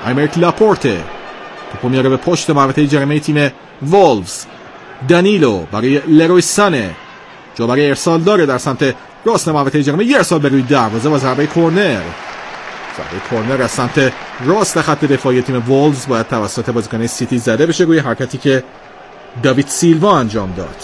آیمریک لاپورته توپو میاره به پشت محوطه جریمه تیم وولفز. دانیلو برای لروی سانه، جا برای ارسال داره در سمت راست محوطه جریمه، یه ارسال به روی دروازه و ضربه کورنر. ضربه کورنر از سمت راست خط دفاعی تیم وولفز باید توسط بازیکن سیتی زده بشه روی حرکتی که داوید سیلوا انجام داد.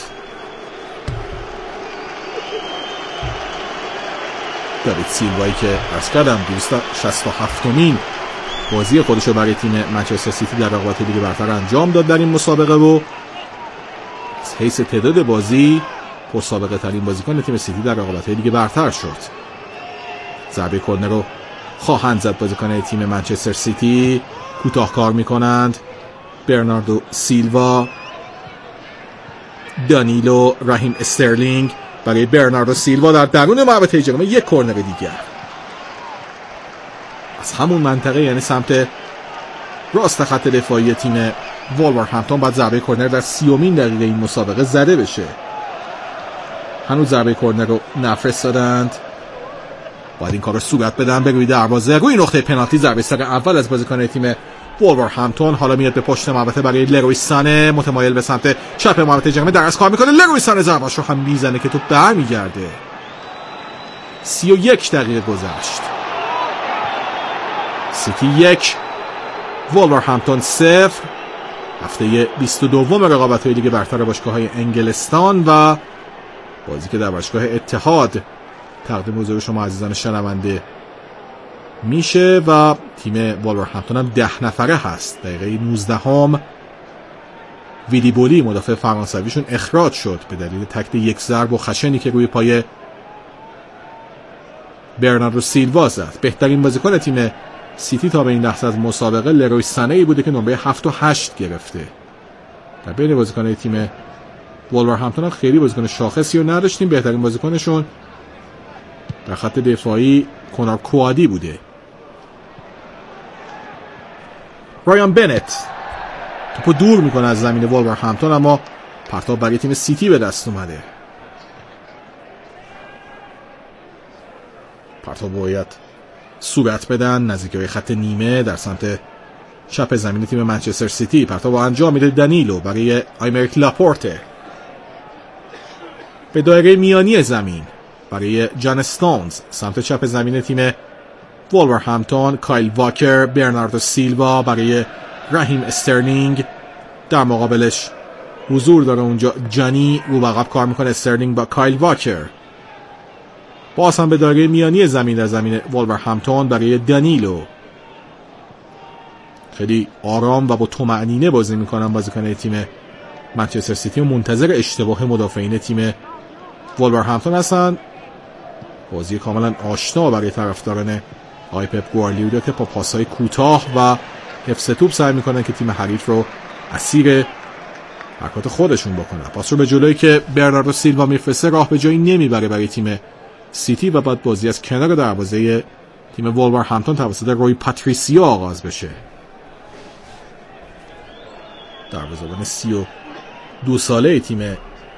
داوید سیلوایی که عرض کردم 267مین بازی خودش رو برای تیم منچستر سیتی در رقابت لیگ برتر انجام داد در این مسابقه و از حیث تعداد بازی پرسابقه ترین بازیکن تیم سیتی در رقابت لیگ برتر شد. ضربه کورنر رو خواهند زد بازیکن تیم منچستر سیتی. کوتاه کار میکنند برناردو سیلوا، دانیلو، راهیم استرلینگ برای برناردو سیلوا در درون محوطه جریمه. یک کورنر دیگر از همون منطقه، یعنی سمت راست خط دفاعی تیم وولورهمپتون بعد ضربه کورنر در 30مین دقیقه این مسابقه زده بشه. هنوز ضربه کورنر رو نفرستادند، باید این کار رو صورت بدن به روی دروازه. روی نقطه پنالتی ضربه سر اول از بازیکن تیم وولورهمپتون. حالا میاد به پشت محوطه برای لروی سانه، متمایل به سمت چپ محوطه جریمه، درست کار میکنه. لروی سانه ضربه‌اش رو هم میزنه که توپ برمیگرده. 31 دقیقه گذشت. سیتی 1 وولورهمپتون 0. هفته 22 رقابت‌های لیگ برتر باشگاه‌های انگلستان و بازی که در باشگاه اتحاد تقدیم حضور شما عزیزان شنونده میشه و تیم وولورهمپتون هم 10 نفره هست. دقیقه 19 ویدی بولی مدافع فرانسویشون اخراج شد به دلیل تکل یک ضرب و خشنی که روی پای برناردو سیلوا زد. بهترین بازیکن تیم سیتی تا به این لحظه از مسابقه لروی سانه بوده که نمره 7 و 8 گرفته. در بین بازیکن‌های تیم وولورهمپتون هم خیلی بازیکن شاخصی رو نداشتیم. بهترین بازیکنشون در خط دفاعی کنار کوادی بوده. رایان بنت توپو دور میکنه از زمین وولورهمپتون، اما پرتاب برای تیم سیتی به دست اومده. پرتاب باید صورت بدن نزدیکی خط نیمه در سمت چپ زمین تیم منچستر سیتی. پرتاب انجام میده دانیلو برای آیمریک لاپورته به دایره میانی زمین برای جان استونز. سمت چپ زمین تیم وولورهمپتون کایل واکر، برناردو سیلوا برای راهیم استرلینگ. در مقابلش حضور داره اونجا جانی، رو عقب کار میکنه استرلینگ با کایل واکر. باز هم به دایره میانی زمین در زمین وولورهمپتون برای دانیلو. خیلی آرام و با طمأنینه بازی میکنن بازیکن تیم منچستر سیتی و منتظر اشتباه مدافعین تیم وولورهمپتون هستن. بازی کاملا آشنا برای طرفداران آقای پپ گواردیولا که با پاس‌های کوتاه و حفظ توپ سعی میکنن که تیم حریف رو اسیر حرکات خودشون بکنن. پاس رو به جلویی که برناردو سیلوا میفرسته راه به جایی نمیبره برای تیم سیتی و بعد بازی از کنار دروازه تیم وولورهمپتون توسط روی پاتریسیا آغاز بشه. دروازه‌بان 32 ساله تیم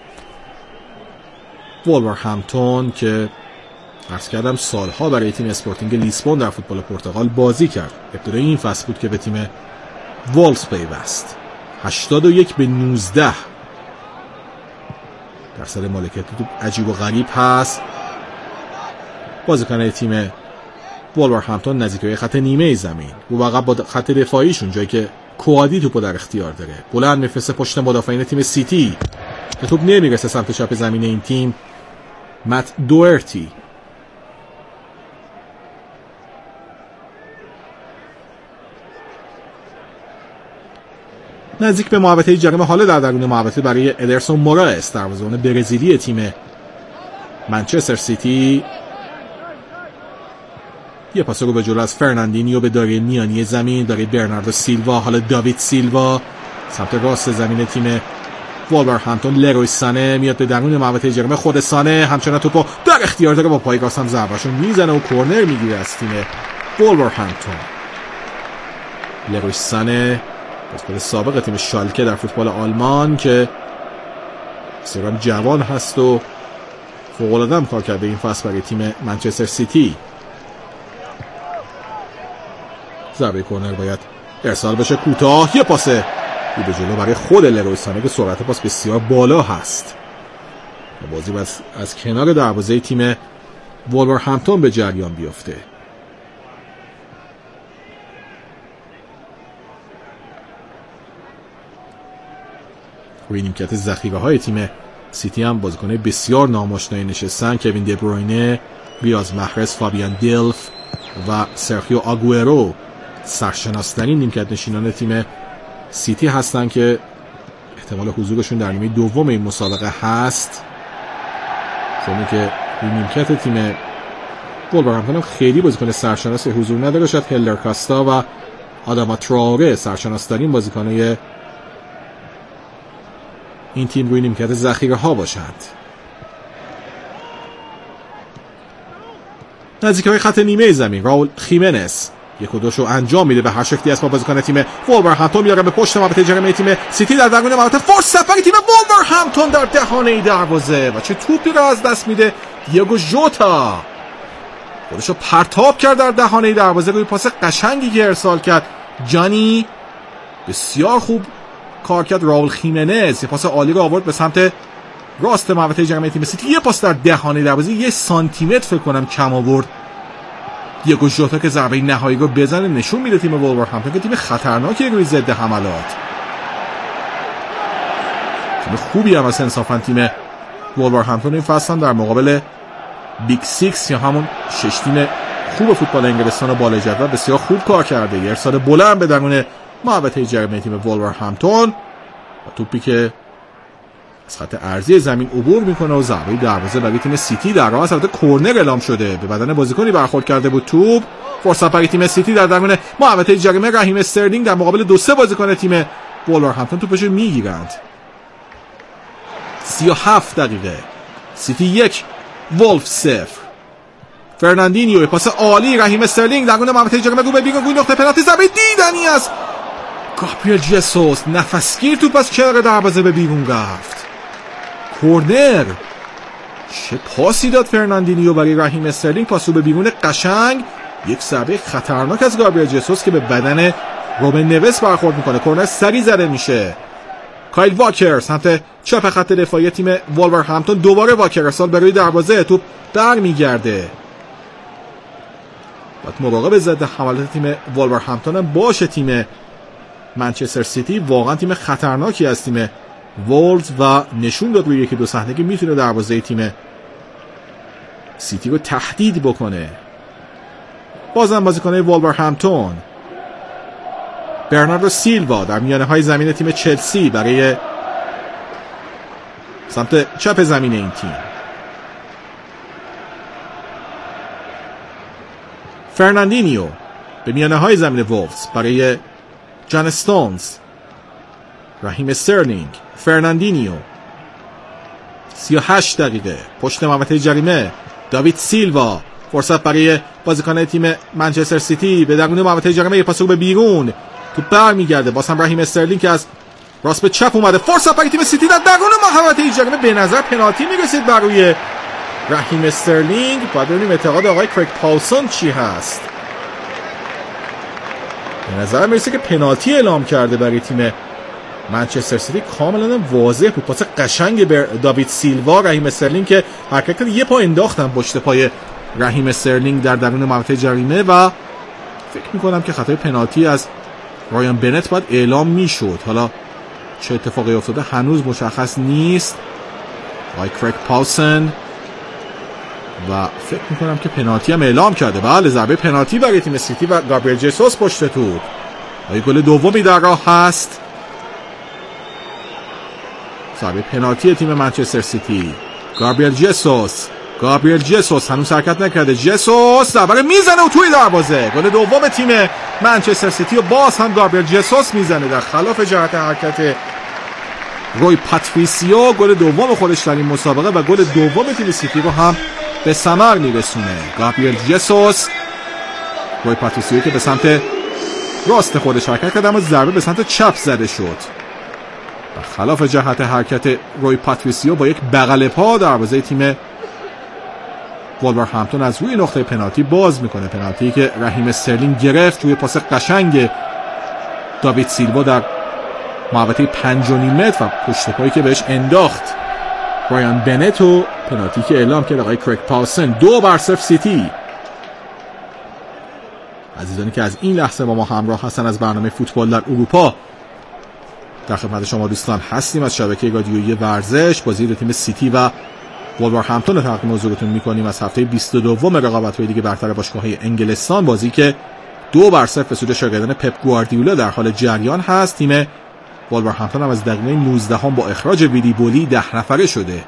وولورهمپتون که عرض کردم سالها برای تیم اسپورتینگ لیسبون در فوتبال پرتغال بازی کرد. ابتدای این فصل بود که به تیم وولز پیوست. 81-19 درصد مالکیت توپ عجیب و غریب هست. بازیکن تیم وولورهمپتون نزدیکی خط نیمه زمین رو عقب با خط دفاعیشون، جایی که کوادی توپو در اختیار داره، بلند میفرسته پشت مدافعین تیم سیتی. توپ نمیرسه سمت چپ زمین این تیم. مت دوئرتی نزدیک به محوطه جریمه، حالا در درون محوطه برای ادرسون موراس دروازه‌بان برزیلی تیم منچستر سیتی. یه پاس رو به جلو از فرناندینیو به دایره میانی زمین برای برناردو سیلوا. حالا داوید سیلوا سمت راست زمین تیم وولورهمپتون. لروی سانه میاد به درون محوطه جریمه. خود سانه همچنان توپو در اختیار داره، با پای راست هم ضربه‌شو میزنه و کورنر میگیره از تیم وولورهمپتون. لروی سانه بازیکن سابق تیم شالکه در فوتبال آلمان که بسیار جوان هست و فوق‌العاده هم کار کرده این فصل برای تیم منچستر سیتی. ضربه کرنر باید ارسال بشه کوتاه. یه پاس به جلو برای خود لروی سانه که سرعت پاس بسیار بالا هست. بازی باید از کنار دروازه تیم وولورهمپتون به جریان بیفته. روی نیمکت ذخیره‌های تیم سیتی هم بازیکن‌های بسیار ناماشنایی نشستن. کوین دبروینه، ریاض محرز، فابیان دیلف و سرخیو آگوئرو سرشناس‌ترین نیمکت نشینان تیم سیتی هستند که احتمال حضورشون در نیمه دوم این مسابقه هست، چون که روی نیمکت تیم وولورهمپتون خیلی بازیکن سرشناسی حضور نداره. شاید هلر کاستا و آداما تراوره سرشناس‌ترین بازیکن‌های این تیم روی نیمکت ذخیره ها باشند. نزدیکی خط نیمه زمین راول خیمنز یک و دوشو انجام میده به هر شکلی است با بازیکن تیم وولورهمپتون. میاره به پشت محوطه جریمه تیم سیتی در درون محوطه. فرصت برای تیم وولورهمپتون در دهانه دروازه و چه توپی را از دست میده. دیگو ژوتا خودشو پرتاب کرد در دهانه دروازه روی پاس قشنگی که ارسال کرد. جانی بسیار خوب کار کرد. راول خیمنز یه پاس عالی رو آورد به سمت راست محوطه جریمه تیم سیتی. یه پاس در دهانه دروازه 1 سانتی متر فکر کنم کم آورد. دیگو ژوتا که ضربه نهایی رو بزنه نشون میده تیم وولورهمپتون که تیم خطرناکی روی ضد حملات. تیم خوبی هم اصلا انصافا تیم وولورهمپتون این فصل در مقابل بیگ سیکس یا همون 6 تیم خوب فوتبال انگلستان و بالای جدول بسیار خوب کار کرده. یه ارسال بلند به درون محوطه جریمه تیم وولورهمپتون و توپی که از خط عرضی زمین عبور میکنه و ضربه دروازه برای تیم سیتی در راه است. البته کرنر اعلام شده، به بدن بازیکنی برخورد کرده بود توپ. فرصت برای تیم سیتی در درون محوطه جریمه. رحیم استرلینگ در مقابل 2-3 بازیکن تیم وولورهمپتون توپش رو میگیرند. 37 دقیقه سیتی 1 وولف 0. فرناندینیو پاس عالی. رحیم استرلینگ در درون محوطه جریمه رو به بیرون گوی نقطه پنالتی. ضربه دیدنی است. گابریل جسوس نفسگیر توپ از کنار دروازه به بیرون رفت. کورنر. چه پاسی داد فرناندینیو برای رحیم استرلینگ. پاس رو به بیرون قشنگ. یک ضربه خطرناک از گابریل جسوس که به بدن روبن نوس برخورد میکنه. کورنر سری زده میشه. کایل واکر سمت چپ خط دفاعی تیم وولورهمپتون. دوباره واکر ارسال برای دروازه. توپ برمیگرده. باید مراقب ضد حملات تیم وولورهمپتون هم باشه. تیم منچستر سیتی واقعا تیم خطرناکی از تیم وولز و نشون داد روی 1-2 صحنه که میتونه دروازه تیم سیتی رو تهدید بکنه. بازم بازیکن وولورهمپتون برناردو سیلوا در میانه های زمین تیم چلسی برای سمت چپ زمین این تیم. فرناندینیو به میانه های زمین وولز برای جان استونز. رحیم استرلینگ. فرناندینیو 38 دقیقه پشت محوطه جریمه. داوید سیلوا فرصت برای بازیکن تیم منچستر سیتی به درون محوطه جریمه. پاس رو به بیرون. توپ برمیگرده. باز هم رحیم استرلینگ که از راست به چپ اومده. فرصت برای تیم سیتی در درون محوطه جریمه. به نظر پنالتی میرسید بر روی رحیم استرلینگ. باید ببینیم اعتقاد آقای کریگ پاوسون چی هست. به نظر میرسه که پنالتی اعلام کرده برای تیم منچستر سیتی. کاملا واضح بود. پاس قشنگ به داوید سیلوا. رحیم استرلینگ که حرکت یه پا انداختن پشت پای رحیم استرلینگ در درون محوطه جریمه و فکر میکنم که خطای پنالتی از رایان بنت باید اعلام میشد. حالا چه اتفاقی افتاده هنوز مشخص نیست. آقای کریگ پاوسون و فکر میکنم که پنالتی هم اعلام کرده. بله ضربه پنالتی برای تیم سیتی و گابریل جسوس پشت توپ. آیا گل دومی در راه هست؟ ضربه پنالتی تیم منچستر سیتی. گابریل جسوس هنوز حرکت نکرده. جسوس ضربه میزنه و توی دروازه. گل دوم تیم منچستر سیتی و باز هم گابریل جسوس میزنه در خلاف جهت حرکت روی پاتریسیو. گل دوم خودش در این مسابقه و گل دوم تیم سیتی رو هم به ثمر میرسونه. گابریل جسوس. روی پاتریسیو که به سمت راست خودش حرکت کرد اما ضربه به سمت چپ زده شد. و خلاف جهت حرکت روی پاتریسیو با یک بغل پا دروازه تیم وولورهمپتون از روی نقطه پنالتی باز میکنه. پنالتی که رحیم استرلینگ گرفت روی پاس قشنگ داوید سیلوا در محوطه 5.5 متر و پشت پایی که بهش انداخت رایان بنت و پنالتی که اعلام کرد آقای کریگ پاوسن. 2-0 سیتی. عزیزانی که از این لحظه با ما همراه هستن از برنامه فوتبال در اروپا، در خدمت شما دوستان هستیم از شبکه رادیویی ورزش. بازی دو تیم سیتی و وولورهمپتون رو تقدیم حضورتون می‌کنیم از هفته 22 رقابت‌های لیگ برتر باشگاه‌های انگلستان. بازی که 2-0 به سود شاگردان پپ گواردیولا در حال جریان هست. تیم وولورهمپتون هم از دقیقه 19 با اخراج ویلی بولی 10 نفره شده.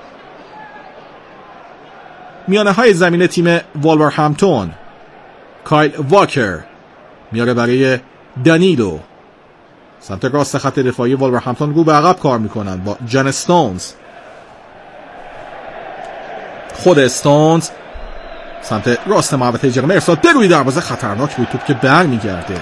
میانه های زمین تیم وولورهمپتون، کایل واکر میاره برای دانیلو. سمت راست خط دفاعی وولورهمپتون رو به عقب کار میکنن با جان استونز. خود استونز سمت راست محوطه جرمه ارسال به روی دروازه، خطرناک بود، توپ که برمیگرده.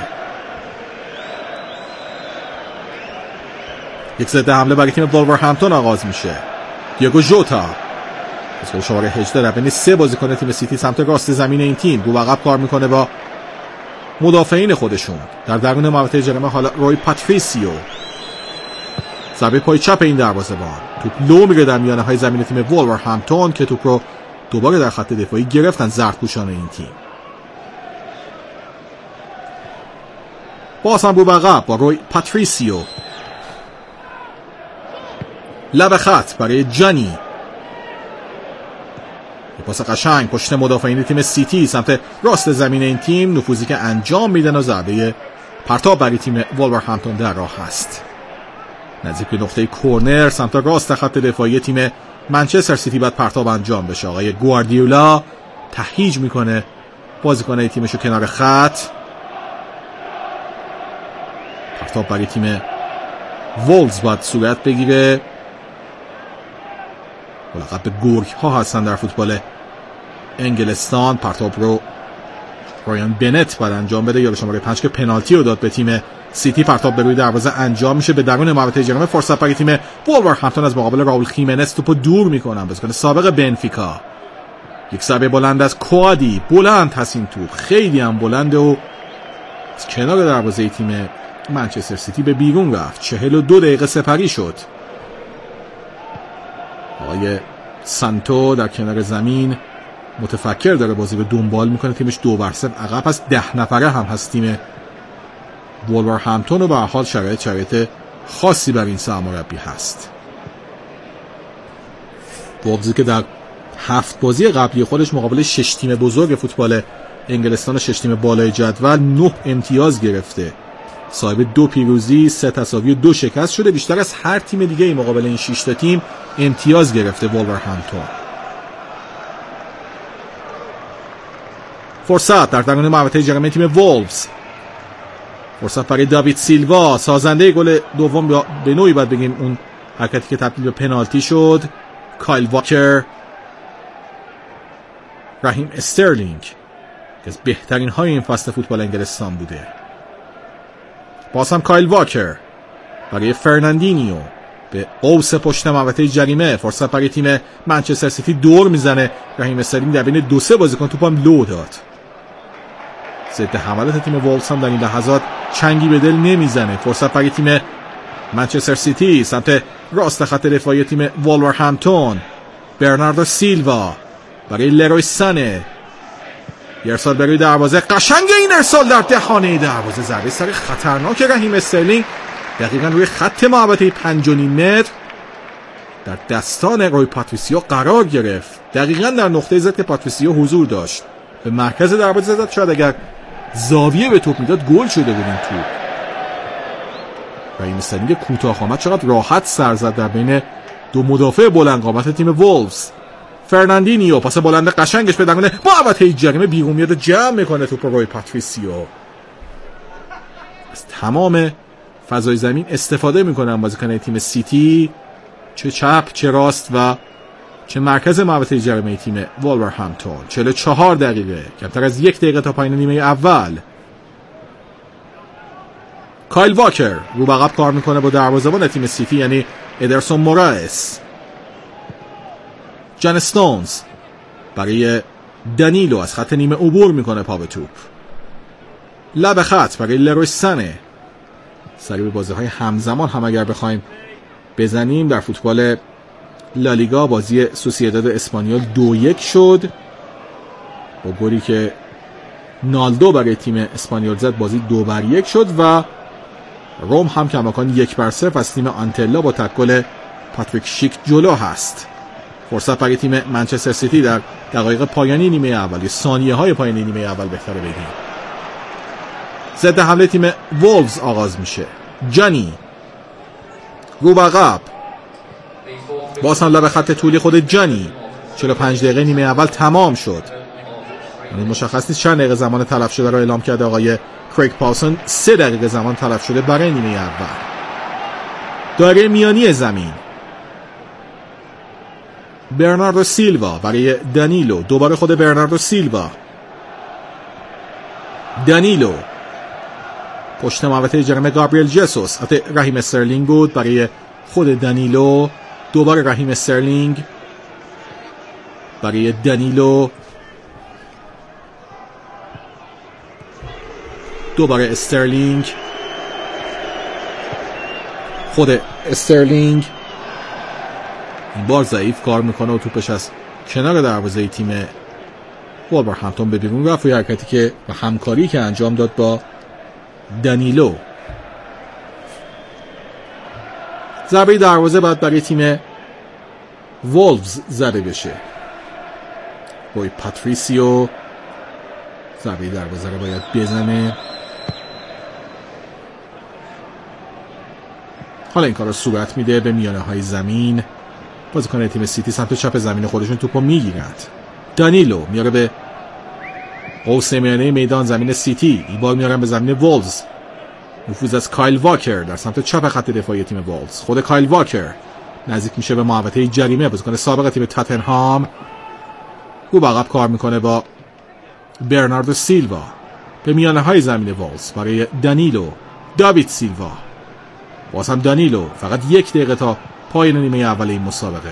یک ضد حمله برای تیم وولورهمپتون آغاز میشه. دیگو ژوتا از شماره 18 در بین 3 بازیکن تیم سیتی سمت راست زمین این تیم رو عقب کار میکنه با مدافعین خودشون. در درون محوطه جرمه حالا روی پاتریسیو، ضربه پای چپ این دروازه‌بان، توپ لو میره در میانه های زمین تیم وولورهمپتون که توپ رو دوباره در خط دفاعی گرفتن زردپوشان این تیم. باز هم رو عقب با روی پاتریسیو، لب خط برای جانی، پاس قشنگ پشت مدافعین تیم سیتی سمت راست زمین این تیم، نفوذی که انجام میدن و ضربه پرتاب برای تیم وولورهمپتون در راه هست. نزدیک به نقطه کورنر سمت راست خط دفاعی تیم منچستر سیتی بعد پرتاب انجام بشه. آقای گواردیولا تهییج میکنه بازیکنای تیمشو کنار خط. پرتاب برای تیم وولز باید صورت بگیره. ملقب به گرگ ها هستن در فوتبال انگلستان. پرتاب رو رایان بنت باید انجام بده یا به شماره 5 که پنالتی رو داد به تیم سیتی. پرتاب به روی دروازه انجام میشه به درون محوطه جرمه. فرصت برای تیم وولورهمپتون از مقابل راول خیمنز توپو دور میکنن. بازیکن سابق بنفیکا. یک ضربه بلند از کوادی، بلند هست این توپ، خیلی هم بلنده و از کنار دروازه تیم منچستر سیتی به بیرون رفت. 42 دقیقه سپری شد. آقای سانتو در کنار زمین متفکر داره بازی رو دنبال میکنه. تیمش 2-0 عقب هست، 10 نفره هم هست تیم وولورهمپتون و به هر حال شرایط خاصی بر این سرمربی هست. وولز که در 7 بازی قبلی خودش مقابل 6 تیم بزرگ فوتبال انگلستان و 6 تیم بالای جدول 9 امتیاز گرفته، صاحب 2 پیروزی، 3 تساوی و 2 شکست شده. بیشتر از هر تیم دیگه ای مقابل این 6 تا تیم امتیاز گرفته وولورهمپتون. فرصت در درون محوطه جرمه تیم وولفز، فرصت برای داوید سیلوا، سازنده گل دوم به نوعی باید بگیم اون حرکتی که تبدیل به پنالتی شد. کایل واکر، رحیم استرلینگ که از بهترین های این فصل فوتبال انگلستان بوده. باز هم کایل واکر برای فرناندینیو به قوس پشت محوطه جریمه. فرصت برای تیم منچستر سیتی دور میزنه. رحیم استرلینگ در بین 2-3 بازیکن توپم لو داد. ضد حملات تیم وولز هم در این لحظات چنگی به دل نمیزنه. فرصت برای تیم منچستر سیتی سمت راست خط دفاعی تیم وولورهمپتون، برناردو سیلوا برای لروی سانه، ارسال به روی دروازه، قشنگ این ارسال در دهانه دروازه، ضربه سر خطرناک رحیم استرلینگ دقیقاً روی خط محوطه 5.5 متر در دستان روی پاتریسیو قرار گرفت. دقیقاً در نقطه ضد که پاتریسیو حضور داشت به مرکز دروازه زد. شاید اگر زاویه به توپ میداد گل شده بود این توپ. رحیم استرلینگ کوتاه آمد چقدر راحت سر زد در بین 2 مدافع بلند قامت تیم وولفز. فرناندینیو پاس بلند قشنگش به درون محوطه جریمه بیرون میاد، جمع میکنه توپ روی پاتریسیو. از تمام فضای زمین استفاده میکنن بازیکن تیم سیتی، چه چپ چه راست و چه مرکز محوطه جریمه تیم وولورهمپتون. 44 دقیقه، کمتر از 1 دقیقه تا پایان نیمه اول. کایل واکر رو به عقب کار میکنه با دروازه‌بان تیم سیتی یعنی ادرسون مورائس. جان استونز برای دنیلو از خط نیمه عبور میکنه پا به توپ. لب خط برای لروی سنه. سری به بازی‌های همزمان هم اگر بخوایم بزنیم در فوتبال لالیگا بازی سوسییداد اسپانیول 2-1 شد با گلی که نالدو برای تیم اسپانیول زد. بازی 2-1 شد و روم هم کماکان 1-0 از تیم آنتلا با تکل پاتریک شیک جلو هست. فرصت برای تیم منچستر سیتی در دقایق پایانی نیمه اول یا ثانیه های پایانی نیمه اول بهتره بگیم. ضد حمله تیم وولفز آغاز میشه. جانی رو به عقب، باز هم لب خط طولی خود جانی. 45 دقیقه نیمه اول تمام شد. یعنی مشخص نیست چند دقیقه زمان تلف شده را اعلام کرده آقای کریگ پاوسن. 3 دقیقه زمان تلف شده برای نیمه اول. دایره میانی زمین، برناردو سیلوا برای دنیلو. دوباره خود برناردو سیلوا. دنیلو پشت محوطه جرم گابریل جسوس. رحیم استرلینگ بود برای خود دنیلو. دوباره رحیم استرلینگ برای دنیلو. دوباره استرلینگ. خود استرلینگ این بار ضعیف کار میکنه و توپش از کنار دروازه تیم وولورهمپتون به بیرون رفت و حرکتی که و همکاری که انجام داد با دنیلو. ضربه دروازه باید برای تیم وولفز زده بشه. روی پاتریسیو ضربه دروازه رو باید بزنه. حالا این کار رو صورت میده به میانه های زمین. بازیکن تیم سیتی سمت چپ زمین خودشون توپو میگیرند. دانیلو میاره به قوس میانه میدان زمین سیتی. این بار میارن به زمین وولفز. نفوذ از کایل واکر در سمت چپ خط دفاعی تیم وولفز. خود کایل واکر نزدیک میشه به محوطه جریمه. بازیکن سابق تیم تاتنهام رو به عقب کار میکنه با برناردو سیلوا. به میانه های زمین وولفز برای دانیلو. داوید سیلوا. باز هم دانیلو. فقط 1 دقیقه تا پایان نیمه اول این مسابقه.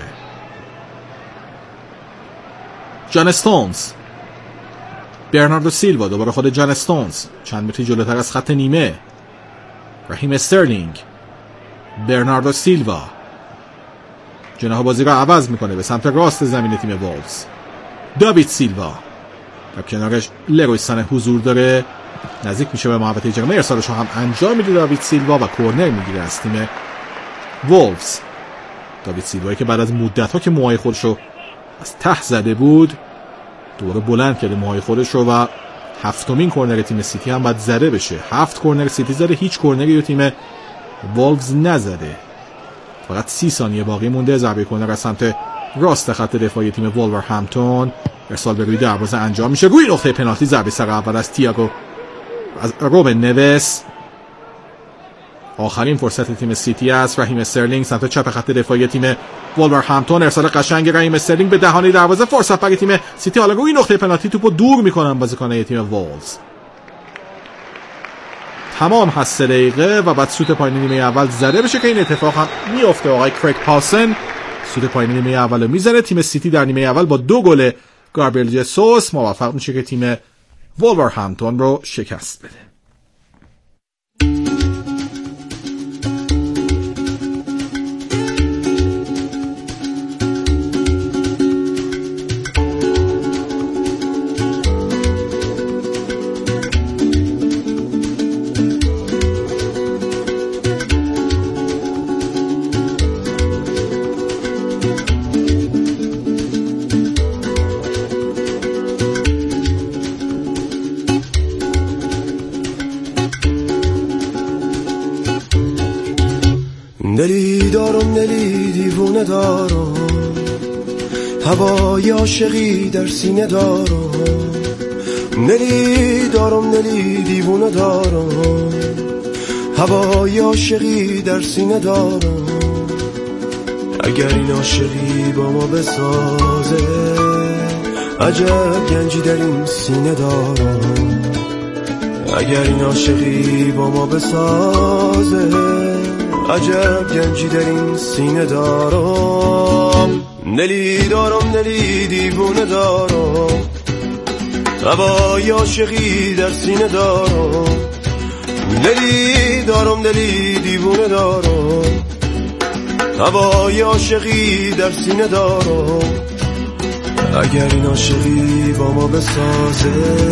جان استونز. برناردو سیلوا. دوباره خود جان استونز چند متری جلوتر از خط نیمه. رحیم استرلینگ. برناردو سیلوا جناح بازی را عوض میکنه به سمت راست زمین تیم وولفز. داوید سیلوا در کنارش لروی سنه حضور داره. نزدیک میشه به محوطه جریمه. ارسالش هم انجام میده داوید سیلوا و کورنر میگیره از تیم وولفز. داوید سیلوایی که بعد از مدت‌ها که موهای خودش رو از ته زده بود دوباره بلند کرده موهای خودش رو و 7مین کورنر تیم سیتی هم باید زده بشه. 7 کورنر سیتی زده، هیچ کورنری رو تیم وولفز نزده. فقط 30 ثانیه باقی مونده. ضربه کورنر از سمت راست خط دفاعی تیم وولورهمپتون. ارسال به روی دروازه انجام میشه. روی نقطه پنالتی ضربه سر اول از تییاگو از روبن نوس. آخرین فرصت تیم سیتی است. رحیم استرلینگ سمت چپ خط دفاعی تیم وولورهمپتون. ارسال قشنگ رحیم استرلینگ به دهانه دروازه. فرصت برای تیم سیتی. حالا روی نقطه پنالتی توپو دور میکنن بازیکنان تیم وولز. تمام هست 3 دقیقه و بعد سوت پایانی نیمه اول زده بشه که این اتفاق هم میفته. آقای کریگ پاوسن سوت پایانی نیمه اول رو میزنه. تیم سیتی در نیمه اول با 2 گل گابریل جسوس موفق میشه که تیم وولورهمپتون رو شکست بده. دلی دارم، دلی دیوونه دارم، هوای عاشقی در سینه دارم. دلی دارم، دلی دیوونه دارم، هوای عاشقی در سینه دارم. اگر این عاشقی با ما بسازه، عجب گنجی در این سینه دارم. اگر این عاشقی با ما بسازه، عجب گنجی در این سینه دارم. دلی دارم دلی دیوونه دارم، هوای عاشقی در سینه دارم. دلی دارم دلی دیوونه دارم، هوای عاشقی در سینه دارم. اگر این عاشقی با ما بسازه،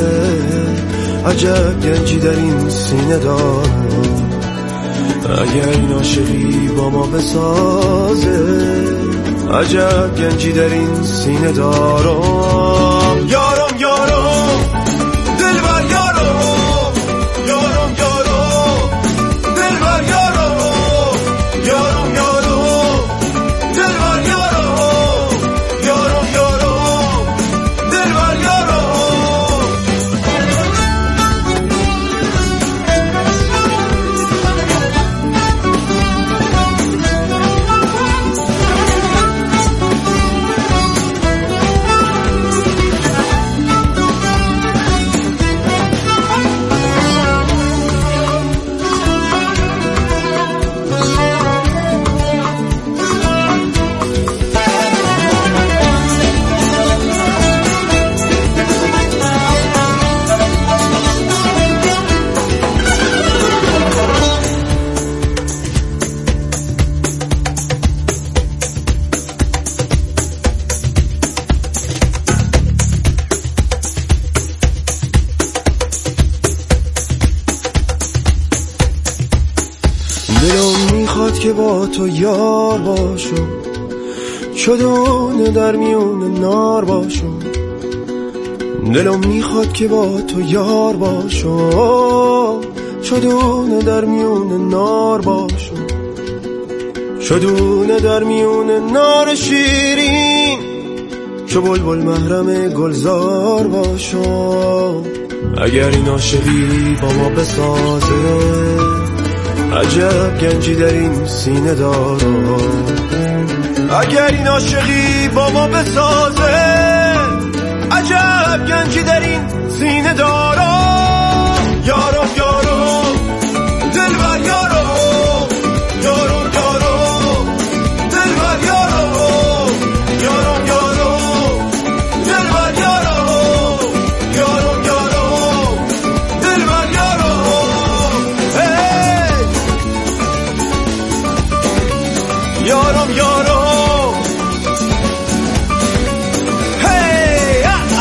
عجب گنجی در این سینه دارم. اگر این عاشقی با ما بسازه، عجب گنجی در این سینه دارم. یارم یارم دلبر یارم، یارم یارم دلبر یارم، یارم یارم دلبر یارم، یارم یارم دلبر یارم. دلم میخواد که با تو یار باشم، چدونه در میون نار باشم. دلم میخواد که با تو یار باشم، چدونه در میون نار باشم. چدونه در میون نار شیرین، چو بلبل محرم گلزار باشم. اگر این عاشقی با ما بسازه، عجب گنجی در این سینه دارم. اگر این عاشقی با ما بسازه، عجب گنجی در این سینه دارم. یارم یارم دلبر یارم، یارم یارم دلبر یارم، یارم یارم دلبر یارم، یارم یارم دلبر یارم. یارم یارم هی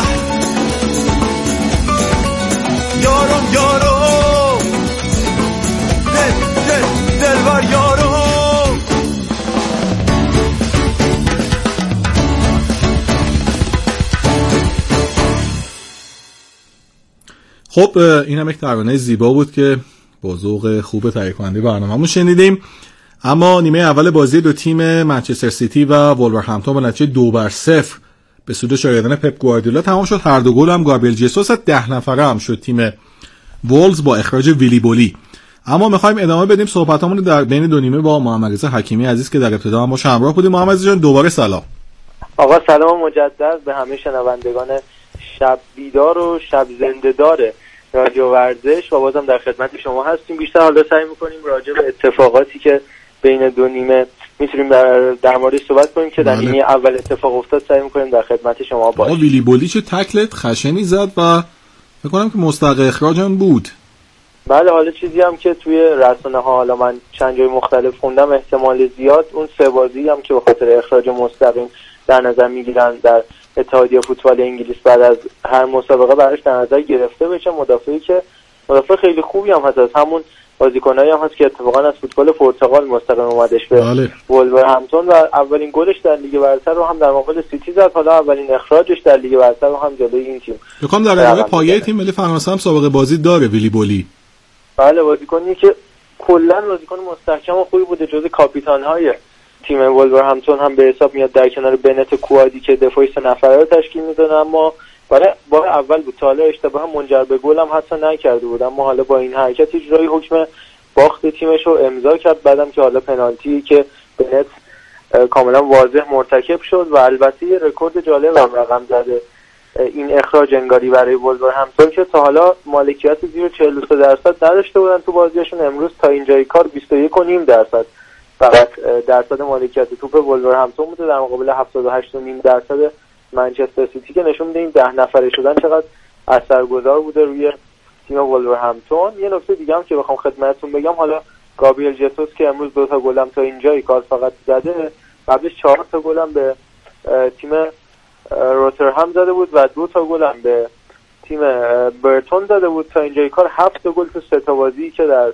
یارم یارم دلبر یارم. خب این هم یک ترانه زیبا بود که با ذوق خوب تهیه کننده برنامه‌مون شنیدیم. اما نیمه اول بازی دو تیم منچستر سیتی و وولورهمپتون با نتیجه 2-0 به سود شاگردان پپ گواردیولا تمام شد. هر دو گل هم گابریل جسوس 10 نفره هم شد تیم وولز با اخراج ویلی بولی. اما می‌خوایم ادامه بدیم صحبتامون در بین دو نیمه با محمد رضا حکیمی عزیز که در ابتدا هم با همراه بودیم. محمد جان دوباره سلام. آقا سلام مجدد به همه شنوندگان شب بیدار و شب زنده‌دار رادیو ورزش و بازم در خدمت شما هستیم. بیشتر حالا سعی می‌کنیم راجع به اتفاقاتی که بین دو نیمه میتونیم در موردش صحبت کنیم که در نیمه اول اتفاق افتاد سعی می‌کنیم در خدمت شما باشیم. ویلی بولی چه تکلت خشنی زد و فکر کنم که مستحق اخراج هم بود. بله، حالا چیزی هم که توی رسانه‌ها حالا من چند جای مختلف خوندم، احتمال زیاد اون سه بازی هم که به خاطر اخراج مستقیم در نظر میگیرن در اتحادیه فوتبال انگلیس بعد از هر مسابقه براش در نظر گرفته بشه. مدافعی که مدافع خیلی خوبی هم هست، از همون بازیکنایی هم هست که اتفاقا از فوتبال پرتغال مستقیم اومدش به وولورهمپتون و اولین گلش در لیگ برتر رو هم در مقابل سیتی زد. حالا اولین اخراجش در لیگ برتر رو هم جلوی این تیم. بخوام در ادامه پایه تیم ملی فرانسه هم سابقه بازی داره ویلی بولی. بله، بازیکنی که کلا بازیکن مستحکم و خوبی بوده، جزو کاپیتان‌های تیم وولورهمپتون هم به حساب میاد در کنار بنت کوادی که دفاعی 3 نفره رو تشکیل میدن. اما برای بار اول بود تا حالا اشتباه هم منجر به گل هم حتی نکرده بود، اما حالا با این حرکت اجرای حکم باخت تیمش رو امضا کرد. بعدم که حالا پنالتی که بنت کاملا واضح مرتکب شد و البته یه رکورد جالب هم رقم زده این اخراج انگاری برای وولورهمپتون که تا حالا مالکیت زیر 43% نداشته بودن تو بازیشون. امروز تا اینجای کار 21.5% فقط درصد مالکیت توپ ولورهمپتون بوده در مقابل 78.5% منچستر سیتی که نشون میده این 10 نفره شدن چقدر اثرگذار بوده روی تیم ولورهمپتون. یه نکته دیگه هم که بخوام خدمتتون بگم، حالا گابریل جسوس که امروز 2 تا گل هم تا اینجای کار فقط زده، قبلش 4 تا گل هم به تیم روترهم زده بود و 2 تا گل هم به تیم برتون زده بود تا اینجای کار. 7 تا گل تو 3 تا بازی که در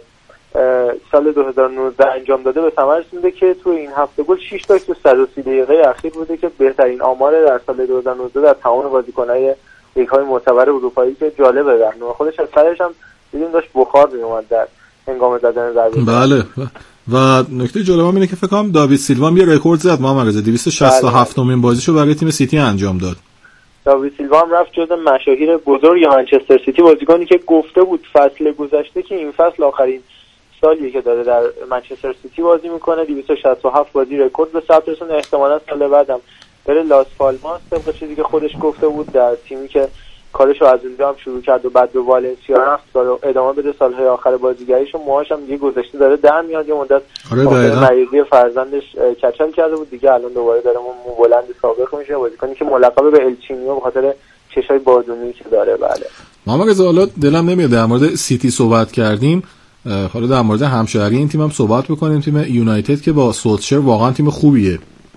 سال 2019 انجام داده به ثمر رسیده که تو این 7 گل 6 تا تو 130 دقیقه اخیر بوده که بهترین آمار در سال 2019 در تمام بازیکن‌های لیگ‌های معتبر اروپایی که جالبه. در نوع خودش از سرش هم دیدیم داشت بخار میومد در هنگام زدن ضربه. بله. و نکته جالب اینه که فکر کنم داوید سیلوا هم یه رکورد زد محمد رضا، 267مین بازیشو برای تیم سیتی انجام داد. داوید سیلوا هم رفت جز مشاهیر بزرگ منچستر سیتی، بازیکنی که گفته بود فصل گذشته که این فصل آخرین سالیه که داره در منچستر سیتی بازی میکنه. 267 بازی رکورد به ثبت رسونه. احتمالاً سال بعدم بره لاس پالماس طبق چیزی که خودش گفته بود، در تیمی که کارشو از اونجا هم شروع کرد و بعد به والنسیا رفت سال ادامه بده سالهای آخر بازیگریشو. موهاش هم دیگه گذشته داره در میاد، یه مدت مریضی فرزندش کچل کرده بود، دیگه الان دوباره داره مو بلند سابق میشه. بازیکنی که ملقب به الچینیو به خاطر چشای بادونی که داره. بله محمد رضا، حالا دلم نمیاد در مورد سیتی صحبت کردیم، حالا در مورد همشهری این تیم هم صحبت بکنیم. تیم یونایتد که با سولشر واقعا تیم خوبیه.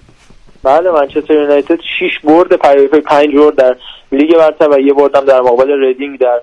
بله منچستر یونایتد 6 برد پی 5 برد در لیگ برتر و 1 برد هم در مقابل ریدینگ در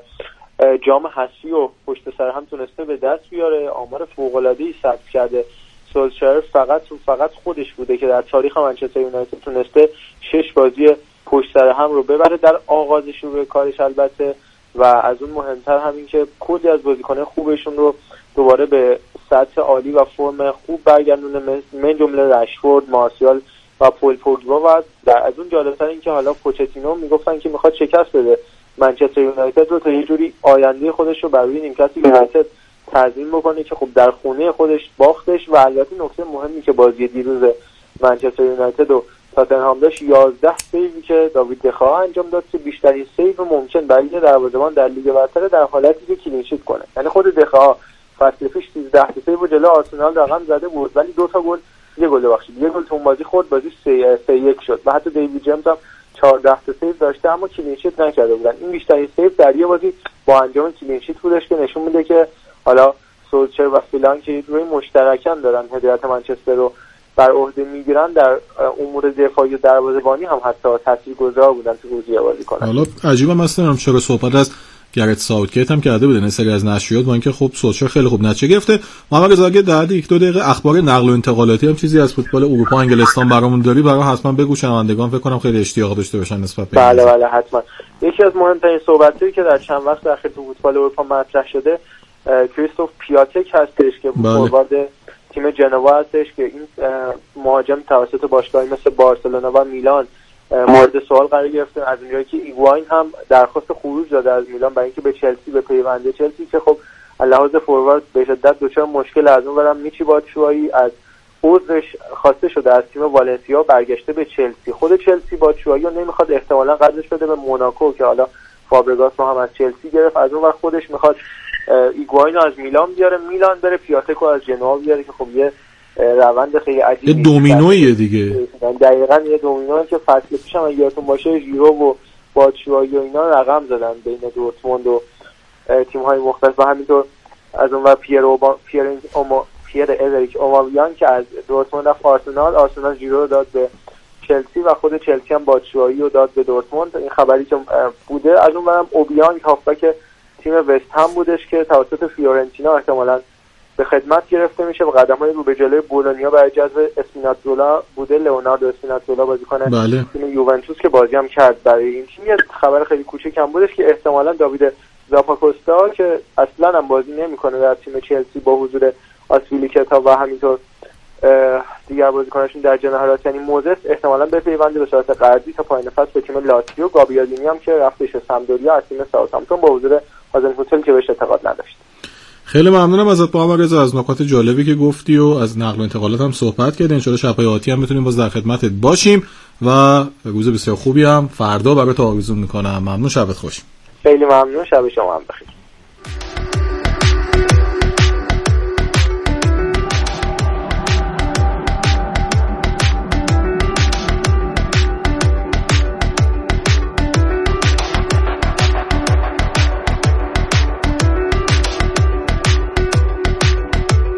جام حذفی و پشت سر هم تونسته به دست بیاره. آمار فوق‌العاده‌ای ثبت کرده. سولشر فقط خودش بوده که در تاریخ منچستر یونایتد تونسته 6 بازی پشت سر هم رو ببره در آغاز شروع کارش البته، و از اون مهمتر همین که کلی از بازیکنان خوبشون رو دوباره به سطح عالی و فرم خوب برگردونه، من جمله رشفورد، مارسیال و پول پوگبا. و از اون جالب‌تر این که حالا پوچتینو میگفتن که میخواد شکست بده منچستر یونایتد رو تا یه جوری آینده خودش رو بر روی نیمکت یونایتد تضمین بکنه که خب در خونه خودش باختش. و البته نکته مهمی که بازی دیروز منچستر یونایتد و تاتنهام داشت 11 سیوی که داوید دخا انجام داد که بیشترین سیو ممکن برای دروازه‌بان در لیگ برتر در حالتی که کلین شیت کنه. یعنی خود دخا فصل پیش 13 تا سیو جلوی آرسنال رقم زده بود ولی 2 تا گل، یه گل تو اون بازی خورد، بازی 3-1 شد و حتی دیوید جیمز هم 14 تا سیو داشته اما کلین شیت نکرده بودن. این بیشترین سیو در یه بازی با انجام کلین شیت بودش که نشون میده که حالا سولشر و فیلان که روی مشترکاً دارن هدایت منچستر رو بر عهده میگیرن در امور دفاعی و دروازه‌بانی هم حتی تاثیرگذار بودن تو توزیع بازیکنان. حالا عجیبه مثلا چرا صحبت از گرت ساوتگیت هم کرده بودن سری از نشریات با اینکه خب سولشر خیلی خوب نتیجه گرفته. محمد رضا اگه در 1-2 دقیقه اخبار نقل و انتقالاتی هم چیزی از فوتبال اروپا انگلستان برامون داری برام حتما بگو، شنوندگان فکر کنم خیلی اشتیاق داشته باشن نسبت به بله حتما. یکی از مهمترین صحبتایی که در چند وقت اخیر تو فوتبال اروپا مطرح شده کریستوف پیاتک هستش که فوروارد تیم جنوا هستش که این مهاجم توسط باشگاهی مثل بارسلونا و میلان مورد سوال قرار گرفته، از اونجایی که ایگواین هم درخواست خروج داده از میلان برای اینکه به چلسی بپیونده. چلسی که خب لحاظ فوروارد به شدت دچار مشکل، از اون برم میچی باتشوایی از عذرش خواسته شده از تیم والنسیا برگشته به چلسی. خود چلسی باتشوایی رو نمیخواد، احتمالاً قرضش بده به موناکو که حالا فابرگاس رو هم از چلسی گرفت. از اون ور خودش میخواد ایگواین رو از میلان بیاره، میلان بره پیاتکو از جنوا بیاره که خب یه روند خیلی عجیبی، یه دومینویه دیگه. دقیقاً یه دومینویی که فصل پیش هم یادتون باشه ژیرو و باتشوایی و اینا رقم زدن بین دورتموند و تیم‌های مختلف و همینطور از اون ور پیر اریک اومابیان که از دورتموند رفت آرسنال ژیرو رو داد به چلسی و خود چلسی هم باتشوایی رو داد به دورتموند. این خبری که بوده. از اون برم اوبیان هافبک تیم وست هم بودش که توسط فیورنتینا احتمالاً به خدمت گرفته میشه و قدم‌های رو به جلوی بولونیا برای جذب اسپیناتزولا بوده. لئوناردو اسپیناتزولا بازیکن تیم یوونتوس که بازی هم کرد برای این تیم. یه خبر خیلی کوچیکم بودش که احتمالاً داوید زاپاکوستا که اصلاً هم بازی نمی‌کنه در تیم چلسی با حضور آسپیلیکتا و همینطور دیگر بازیکناشون در جنرالات یعنی موزس احتمالاً به پیوند به صورت قرضی تا پایان فصل به تیم لاتزیو. گابریالینی هم که رفتش سمدوریا از تیم ساوثهامپتون با حضور هازنهوتل که بهش اعتقاد نداشت. خیلی ممنونم ازت محمد رضا از نکات جالبی که گفتی و از نقل و انتقالات هم صحبت کردیم. ان شاء الله شب‌های آتی هم بتونیم باز در خدمتت باشیم و روز بسیار خوبی هم فردا برات آرزو می‌کنم. ممنون، شبت خوش. خیلی ممنون، شب شما هم بخیر.